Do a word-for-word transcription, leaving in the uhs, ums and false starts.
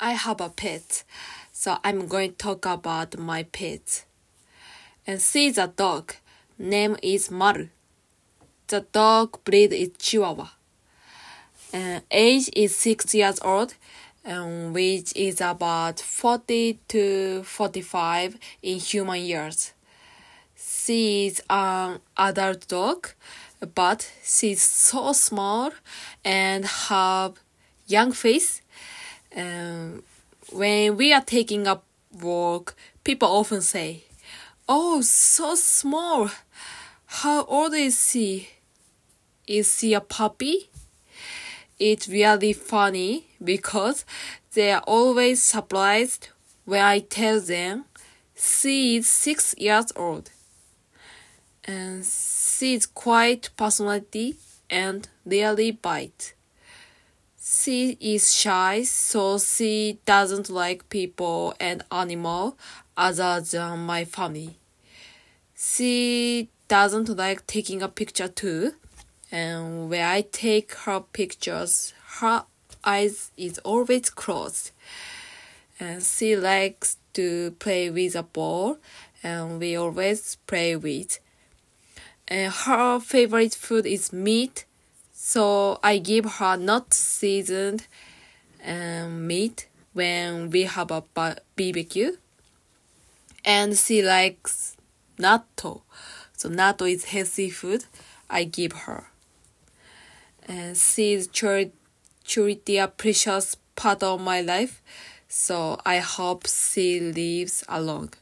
I have a pet, so I'm going to talk about my pet. And she's a dog. Name is Maru. The dog breed is Chihuahua. And age is six years old, um, which is about forty to forty-five in human years. She is an adult dog, but she's so small and have young face. Um, when we are taking a walk, people often say, "Oh, so small. How old is she? Is she a puppy?" It's really funny because they are always surprised when I tell them she is six years old. And she is quite personality and rarely bites. She is shy, so she doesn't like people and animals other than my family. She doesn't like taking a picture too, and when I take her pictures, her eyes is always closed. And she likes to play with a ball, and we always play with. And her favorite food is meat. So I give her not seasoned um, meat when we have a ba- B B Q. And she likes natto. So natto is healthy food I give her. And she is truly, truly a precious part of my life. So I hope she lives along.